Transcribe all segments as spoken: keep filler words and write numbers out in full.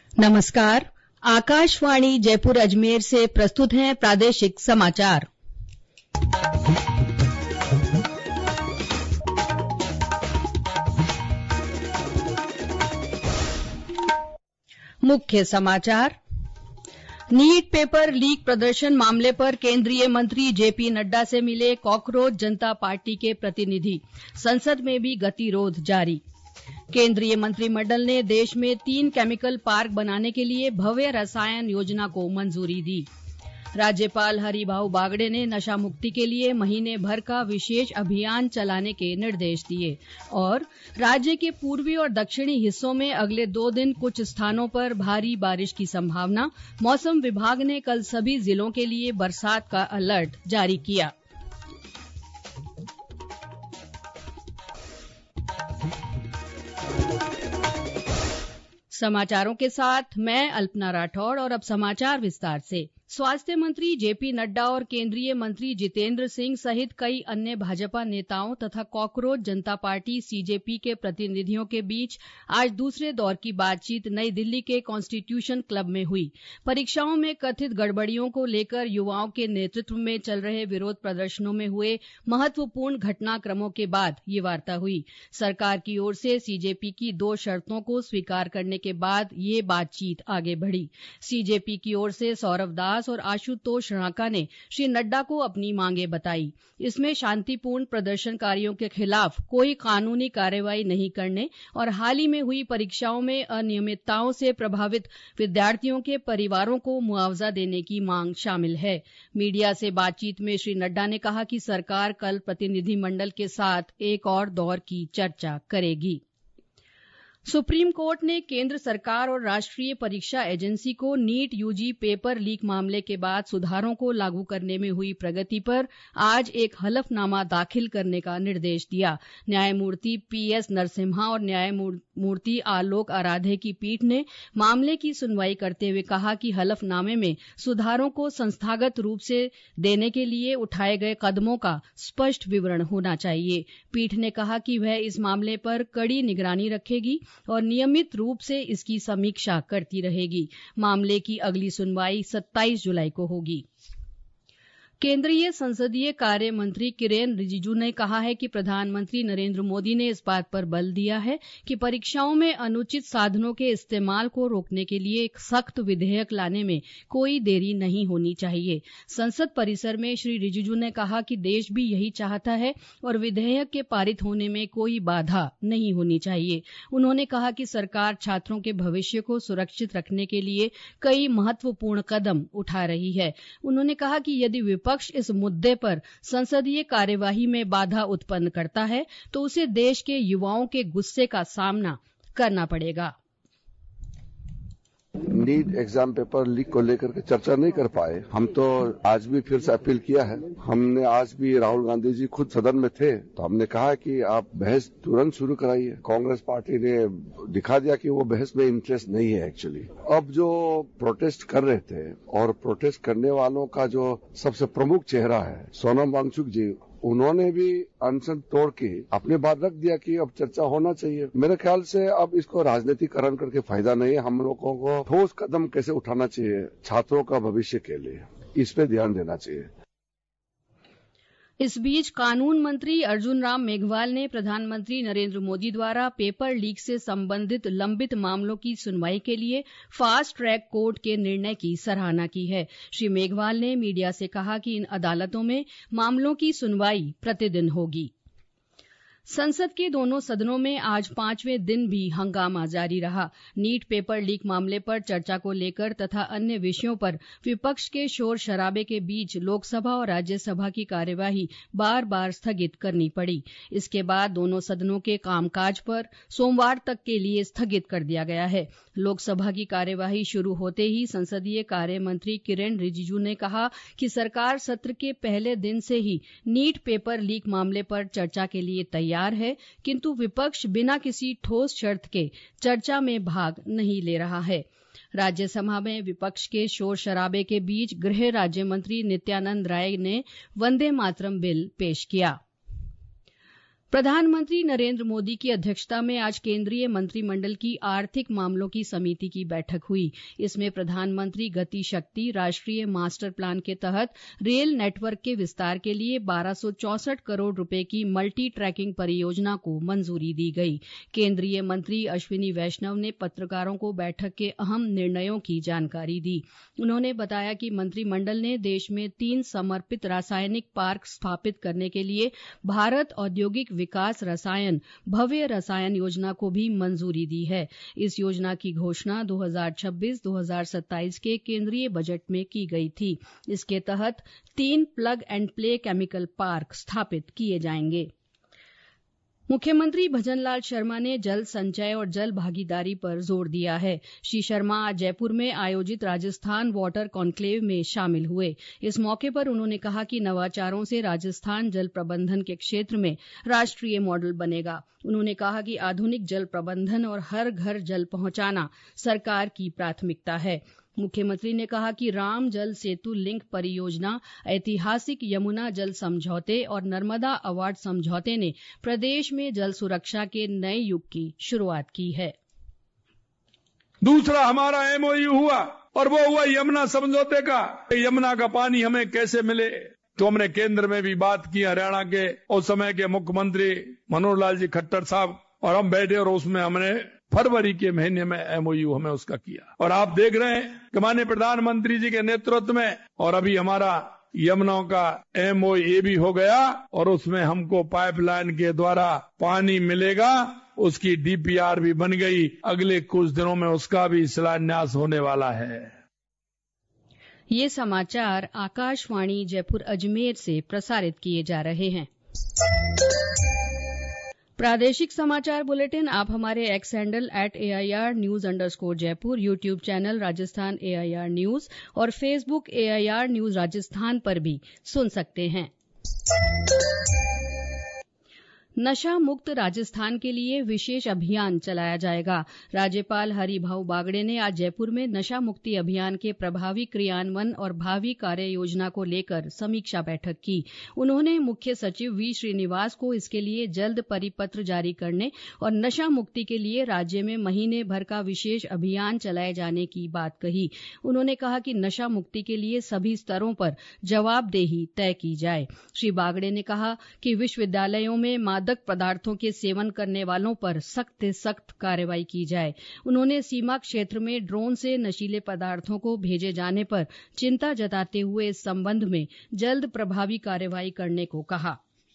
नमस्कार। आकाशवाणी जयपुर अजमेर से प्रस्तुत हैं प्रादेशिक समाचार। मुख्य समाचार। नीट पेपर लीक प्रदर्शन मामले पर केंद्रीय मंत्री जेपी नड्डा से मिले कॉकरोच जनता पार्टी के प्रतिनिधि। संसद में भी गतिरोध जारी। केंद्रीय मंत्रिमंडल ने देश में तीन केमिकल पार्क बनाने के लिए भव्य रसायन योजना को मंजूरी दी। राज्यपाल हरिभाऊ बागड़े ने नशा मुक्ति के लिए महीने भर का विशेष अभियान चलाने के निर्देश दिए। और राज्य के पूर्वी और दक्षिणी हिस्सों में अगले दो दिन कुछ स्थानों पर भारी बारिश की संभावना। मौसम विभाग ने कल सभी जिलों के लिए बरसात का अलर्ट जारी किया। समाचारों के साथ मैं अल्पना राठौड़ और अब समाचार विस्तार से। स्वास्थ्य मंत्री जेपी नड्डा और केंद्रीय मंत्री जितेंद्र सिंह सहित कई अन्य भाजपा नेताओं तथा कॉकरोच जनता पार्टी सीजेपी के प्रतिनिधियों के बीच आज दूसरे दौर की बातचीत नई दिल्ली के कॉन्स्टिट्यूशन क्लब में हुई। परीक्षाओं में कथित गड़बड़ियों को लेकर युवाओं के नेतृत्व में चल रहे विरोध प्रदर्शनों में हुए महत्वपूर्ण घटनाक्रमों के बाद ये वार्ता हुई। सरकार की ओर से सीजेपी की दो शर्तों को स्वीकार करने के बाद ये बातचीत आगे बढ़ी। सीजेपी की ओर से सौरभ दास और आशुतोष राणा ने श्री नड्डा को अपनी मांगें बताई। इसमें शांतिपूर्ण प्रदर्शनकारियों के खिलाफ कोई कानूनी कार्रवाई नहीं करने और हाल ही में हुई परीक्षाओं में अनियमितताओं से प्रभावित विद्यार्थियों के परिवारों को मुआवजा देने की मांग शामिल है। मीडिया से बातचीत में श्री नड्डा ने कहा कि सरकार कल प्रतिनिधिमंडल के साथ एक और दौर की चर्चा करेगी। सुप्रीम कोर्ट ने केंद्र सरकार और राष्ट्रीय परीक्षा एजेंसी को नीट यूजी पेपर लीक मामले के बाद सुधारों को लागू करने में हुई प्रगति पर आज एक हलफनामा दाखिल करने का निर्देश दिया। न्यायमूर्ति पीएस नरसिम्हा और न्यायमूर्ति आलोक आराधे की पीठ ने मामले की सुनवाई करते हुए कहा कि हलफनामे में सुधारों को संस्थागत रूप से देने के लिए उठाए गए कदमों का स्पष्ट विवरण होना चाहिए। पीठ ने कहा कि वह इस मामले पर कड़ी निगरानी रखेगी और नियमित रूप से इसकी समीक्षा करती रहेगी। मामले की अगली सुनवाई सत्ताईस जुलाई को होगी। केंद्रीय संसदीय कार्य मंत्री किरेन रिजिजू ने कहा है कि प्रधानमंत्री नरेंद्र मोदी ने इस बात पर बल दिया है कि परीक्षाओं में अनुचित साधनों के इस्तेमाल को रोकने के लिए एक सख्त विधेयक लाने में कोई देरी नहीं होनी चाहिए। संसद परिसर में श्री रिजिजू ने कहा कि देश भी यही चाहता है और विधेयक के पारित होने में कोई बाधा नहीं होनी चाहिए। उन्होंने कहा कि सरकार छात्रों के भविष्य को सुरक्षित रखने के लिए कई महत्वपूर्ण कदम उठा रही है। उन्होंने कहा कि यदि विपक्ष पक्ष इस मुद्दे पर संसदीय कार्यवाही में बाधा उत्पन्न करता है तो उसे देश के युवाओं के गुस्से का सामना करना पड़ेगा। नीट एग्जाम पेपर लीक को लेकर के चर्चा नहीं कर पाए। हम तो आज भी फिर से अपील किया है। हमने आज भी राहुल गांधी जी खुद सदन में थे तो हमने कहा कि आप बहस तुरंत शुरू कराइए। कांग्रेस पार्टी ने दिखा दिया कि वो बहस में इंटरेस्ट नहीं है। एक्चुअली अब जो प्रोटेस्ट कर रहे थे और प्रोटेस्ट करने वालों का जो सबसे प्रमुख चेहरा है सोनम वांगचुक जी, उन्होंने भी अनशन तोड़ के अपनी बात रख दिया कि अब चर्चा होना चाहिए। मेरे ख्याल से अब इसको राजनीतिकरण करके फायदा नहीं है। हम लोगों को ठोस कदम कैसे उठाना चाहिए छात्रों का भविष्य के लिए, इस पे ध्यान देना चाहिए। इस बीच कानून मंत्री अर्जुन राम मेघवाल ने प्रधानमंत्री नरेंद्र मोदी द्वारा पेपर लीक से संबंधित लंबित मामलों की सुनवाई के लिए फास्ट ट्रैक कोर्ट के निर्णय की सराहना की है। श्री मेघवाल ने मीडिया से कहा कि इन अदालतों में मामलों की सुनवाई प्रतिदिन होगी। संसद के दोनों सदनों में आज पांचवें दिन भी हंगामा जारी रहा। नीट पेपर लीक मामले पर चर्चा को लेकर तथा अन्य विषयों पर विपक्ष के शोर शराबे के बीच लोकसभा और राज्यसभा की कार्यवाही बार बार स्थगित करनी पड़ी। इसके बाद दोनों सदनों के कामकाज पर सोमवार तक के लिए स्थगित कर दिया गया है। लोकसभा की कार्यवाही शुरू होते ही संसदीय कार्य मंत्री किरेन रिजिजू ने कहा कि सरकार सत्र के पहले दिन से ही नीट पेपर लीक मामले पर चर्चा के लिए तैयार है, किंतु विपक्ष बिना किसी ठोस शर्त के चर्चा में भाग नहीं ले रहा है। राज्यसभा में विपक्ष के शोर शराबे के बीच गृह राज्य मंत्री नित्यानंद राय ने वंदे मातरम बिल पेश किया। प्रधानमंत्री नरेंद्र मोदी की अध्यक्षता में आज केंद्रीय मंत्रिमंडल की आर्थिक मामलों की समिति की बैठक हुई। इसमें प्रधानमंत्री गति शक्ति राष्ट्रीय मास्टर प्लान के तहत रेल नेटवर्क के विस्तार के लिए बारह सौ चौसठ करोड़ रुपए की मल्टी ट्रैकिंग परियोजना को मंजूरी दी गई। केंद्रीय मंत्री अश्विनी वैष्णव ने पत्रकारों को बैठक के अहम निर्णयों की जानकारी दी। उन्होंने बताया कि मंत्रिमंडल ने देश में तीन समर्पित रासायनिक पार्क स्थापित करने के लिए भारत औद्योगिक विकास रसायन भव्य रसायन योजना को भी मंजूरी दी है। इस योजना की घोषणा दो हज़ार छब्बीस दो हज़ार सत्ताईस के केंद्रीय बजट में की गई थी। इसके तहत तीन plug and play chemical park स्थापित किए जाएंगे। मुख्यमंत्री भजनलाल शर्मा ने जल संचय और जल भागीदारी पर जोर दिया है। श्री शर्मा आज जयपुर में आयोजित राजस्थान वाटर कॉन्क्लेव में शामिल हुए। इस मौके पर उन्होंने कहा कि नवाचारों से राजस्थान जल प्रबंधन के क्षेत्र में राष्ट्रीय मॉडल बनेगा। उन्होंने कहा कि आधुनिक जल प्रबंधन और हर घर जल पहुंचाना सरकार की प्राथमिकता है। मुख्यमंत्री ने कहा कि राम जल सेतु लिंक परियोजना, ऐतिहासिक यमुना जल समझौते और नर्मदा अवार्ड समझौते ने प्रदेश में जल सुरक्षा के नए युग की शुरुआत की है। दूसरा हमारा एमओयू हुआ और वो हुआ यमुना समझौते का। यमुना का पानी हमें कैसे मिले, तो हमने केंद्र में भी बात की। हरियाणा के उस समय के मुख्यमंत्री मनोहर लाल जी खट्टर साहब और हम बैठे और उसमें हमने फरवरी के महीने में एमओयू हमें उसका किया। और आप देख रहे हैं कि माननीय प्रधानमंत्री जी के नेतृत्व में और अभी हमारा यमुना का एमओयू भी हो गया और उसमें हमको पाइपलाइन के द्वारा पानी मिलेगा। उसकी डीपीआर भी बन गई। अगले कुछ दिनों में उसका भी शिलान्यास होने वाला है। ये समाचार आकाशवाणी जयपुर अजमेर से प्रसारित किए जा रहे हैं। प्रादेशिक समाचार बुलेटिन आप हमारे X handle at AIR news underscore Jaipur, YouTube channel Rajasthan AIR news और फेसबुक एआईआर न्यूज राजस्थान पर भी सुन सकते हैं। नशा मुक्त राजस्थान के लिए विशेष अभियान चलाया जाएगा। राज्यपाल हरिभाऊ बागड़े ने आज जयपुर में नशा मुक्ति अभियान के प्रभावी क्रियान्वयन और भावी कार्य योजना को लेकर समीक्षा बैठक की। उन्होंने मुख्य सचिव वी श्रीनिवास को इसके लिए जल्द परिपत्र जारी करने और नशा मुक्ति के लिए राज्य में महीने भर का विशेष अभियान चलाए जाने की बात कही। उन्होंने कहा कि नशा मुक्ति के लिए सभी स्तरों पर जवाबदेही तय की जाए। श्री बागड़े ने कहा कि विश्वविद्यालयों में मादक पदार्थों के सेवन करने वालों पर सख्त से सख्त कार्रवाई की जाए। उन्होंने सीमा क्षेत्र में ड्रोन से नशीले पदार्थों को भेजे जाने पर चिंता जताते हुए इस संबंध में जल्द प्रभावी कार्रवाई करने को कहा।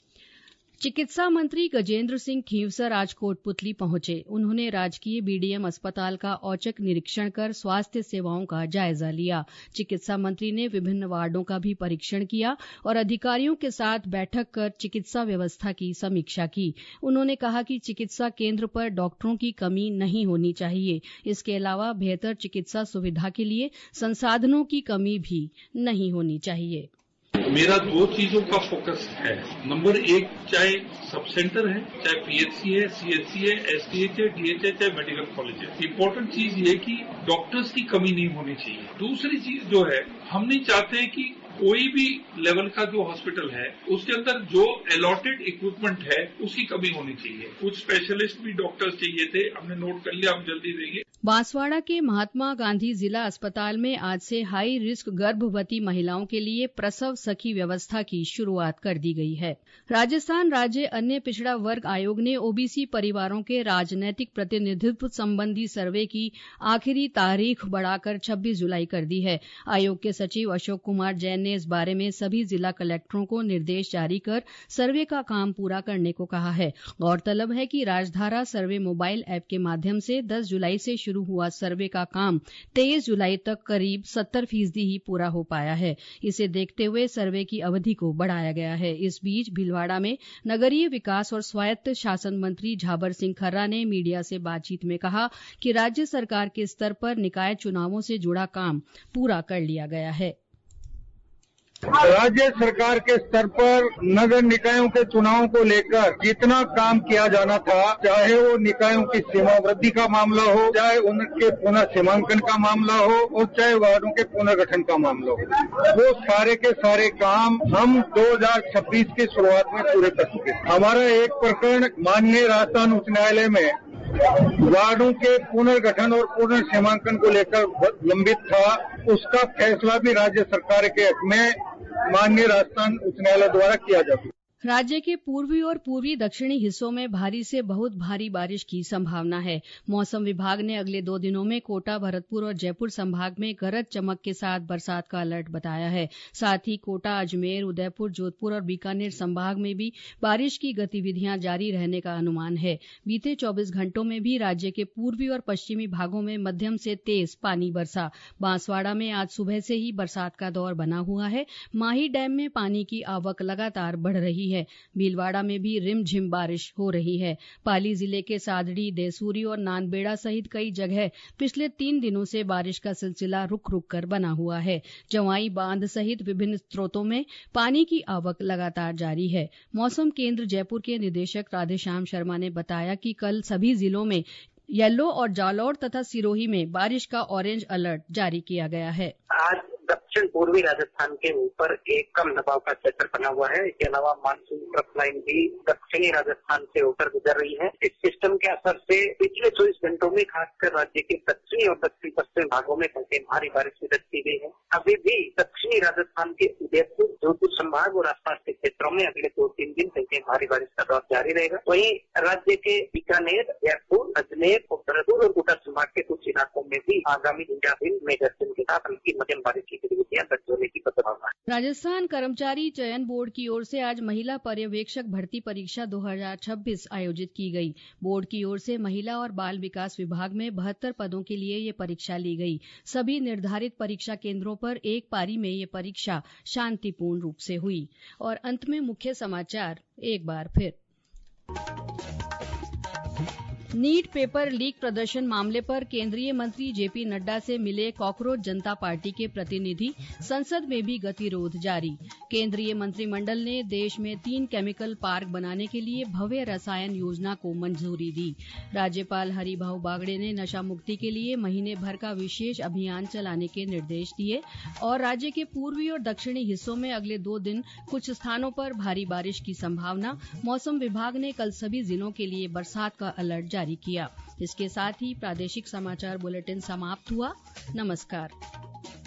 चिकित्सा मंत्री गजेंद्र सिंह खींवसर आज कोटपुतली पहुंचे। उन्होंने राजकीय बीडीएम अस्पताल का औचक निरीक्षण कर स्वास्थ्य सेवाओं का जायजा लिया। चिकित्सा मंत्री ने विभिन्न वार्डों का भी परीक्षण किया और अधिकारियों के साथ बैठक कर चिकित्सा व्यवस्था की समीक्षा की। उन्होंने कहा कि चिकित्सा केंद्र पर डॉक्टरों की कमी नहीं होनी चाहिए। इसके अलावा बेहतर चिकित्सा सुविधा के लिए संसाधनों की कमी भी नहीं होनी चाहिए। मेरा दो चीजों का फोकस है। नंबर एक, चाहे सब सेंटर है, चाहे पीएचसी है, सीएचसी है, एसटीएच है, डीएच है, चाहे मेडिकल कॉलेज है, इम्पोर्टेंट चीज ये कि डॉक्टर्स की कमी नहीं होनी चाहिए। दूसरी चीज जो है, हम नहीं चाहते हैं कि कोई भी लेवल का जो हॉस्पिटल है उसके अंदर जो अलॉटेड इक्विपमेंट है उसकी कमी होनी चाहिए। कुछ स्पेशलिस्ट भी डॉक्टर्स चाहिए थे, हमने नोट कर लिया, हम जल्दी देंगे। बांसवाड़ा के महात्मा गांधी जिला अस्पताल में आज से हाई रिस्क गर्भवती महिलाओं के लिए प्रसव सखी व्यवस्था की शुरुआत कर दी गई है। राजस्थान राज्य अन्य पिछड़ा वर्ग आयोग ने ओबीसी परिवारों के राजनैतिक प्रतिनिधित्व संबंधी सर्वे की आखिरी तारीख बढ़ाकर छब्बीस जुलाई कर दी है। आयोग के सचिव अशोक कुमार जैन ने इस बारे में सभी जिला कलेक्टरों को निर्देश जारी कर सर्वे का काम पूरा करने को कहा है। गौरतलब है कि राजधारा सर्वे मोबाइल ऐप के माध्यम से दस जुलाई से शुरू हुआ सर्वे का काम तेईस जुलाई तक करीब सत्तर फीसदी ही पूरा हो पाया है। इसे देखते हुए सर्वे की अवधि को बढ़ाया गया है। इस बीच भीलवाड़ा में नगरीय विकास और स्वायत्त शासन मंत्री झाबर सिंह खर्रा ने मीडिया से बातचीत में कहा कि राज्य सरकार के स्तर पर निकाय चुनावों से जुड़ा काम पूरा कर लिया गया है। राज्य सरकार के स्तर पर नगर निकायों के चुनाव को लेकर जितना काम किया जाना था, चाहे वो निकायों की सीमा वृद्धि का मामला हो, चाहे उनके पुनः सीमांकन का मामला हो और चाहे वार्डों के पुनर्गठन का मामला हो, वो सारे के सारे काम हम दो हज़ार छब्बीस की शुरुआत में पूरे कर चुके। हमारा एक प्रकरण माननीय राजस्थान उच्च न्यायालय में वार्डों के पुनर्गठन और पुनर्सीमांकन को लेकर लंबित था, उसका फैसला भी राज्य सरकार के हक में माननीय राजस्थान उच्च न्यायालय द्वारा किया जाता है। राज्य के पूर्वी और पूर्वी दक्षिणी हिस्सों में भारी से बहुत भारी बारिश की संभावना है। मौसम विभाग ने अगले दो दिनों में कोटा, भरतपुर और जयपुर संभाग में गरज चमक के साथ बरसात का अलर्ट बताया है। साथ ही कोटा, अजमेर, उदयपुर, जोधपुर और बीकानेर संभाग में भी बारिश की गतिविधियां जारी रहने का अनुमान है। बीते चौबीस घंटों में भी राज्य के पूर्वी और पश्चिमी भागों में मध्यम से तेज पानी बरसा। बांसवाड़ा में आज सुबह से ही बरसात का दौर बना हुआ है। माही डैम में पानी की आवक लगातार बढ़ रही है है। भीलवाड़ा में भी रिमझिम बारिश हो रही है। पाली जिले के सादड़ी, देसूरी और नानबेड़ा सहित कई जगह पिछले तीन दिनों से बारिश का सिलसिला रुक रुक कर बना हुआ है। जवाई बांध सहित विभिन्न स्रोतों में पानी की आवक लगातार जारी है। मौसम केंद्र जयपुर के निदेशक राधेश्याम शर्मा ने बताया कि कल सभी जिलों में येलो और जालौर तथा सिरोही में बारिश का ऑरेंज अलर्ट जारी किया गया है। आज दक्षिण पूर्वी राजस्थान के ऊपर एक कम दबाव का क्षेत्र बना हुआ है। इसके अलावा मानसून ट्रफ लाइन भी दक्षिणी राजस्थान से होकर गुजर रही है। इस सिस्टम के असर से पिछले चौबीस घंटों में खासकर राज्य के दक्षिणी और दक्षिण पश्चिम भागों में कहीं भारी बारिश दर्ज की गई है। अभी भी दक्षिणी राजस्थान के उदयपुर, जोधपुर संभाग और आसपास के क्षेत्रों में अगले दो तीन दिन कहीं भारी बारिश का दौर जारी रहेगा। वहीं राज्य के बीकानेर, जयपुर, अजमेर, भरतपुर और कोटा संभाग के कुछ इलाकों में भी आगामी तीन दिन में गर्जन के साथ हल्की मध्यम बारिश की गतिविधियां दर्ज होने की संभावना है। राजस्थान कर्मचारी चयन बोर्ड की ओर से आज महिला पर्यवेक्षक भर्ती परीक्षा दो हज़ार छब्बीस आयोजित की गई। बोर्ड की ओर से महिला और बाल विकास विभाग में बहत्तर पदों के लिए ये परीक्षा ली गई। सभी निर्धारित परीक्षा केंद्रों पर एक पारी में ये परीक्षा शांतिपूर्ण रूप से हुई। और अंत में मुख्य समाचार एक बार फिर। नीट पेपर लीक प्रदर्शन मामले पर केंद्रीय मंत्री जेपी नड्डा से मिले कॉकरोच जनता पार्टी के प्रतिनिधि। संसद में भी गतिरोध जारी। केंद्रीय मंत्रिमंडल ने देश में तीन केमिकल पार्क बनाने के लिए भव्य रसायन योजना को मंजूरी दी। राज्यपाल हरिभाऊ बागड़े ने नशा मुक्ति के लिए महीने भर का विशेष अभियान चलाने के निर्देश दिए। और राज्य के पूर्वी और दक्षिणी हिस्सों में अगले दो दिन कुछ स्थानों पर भारी बारिश की संभावना। मौसम विभाग ने कल सभी जिलों के लिए बरसात का अलर्ट जारी किया। इसके साथ ही प्रादेशिक समाचार बुलेटिन समाप्त हुआ। नमस्कार।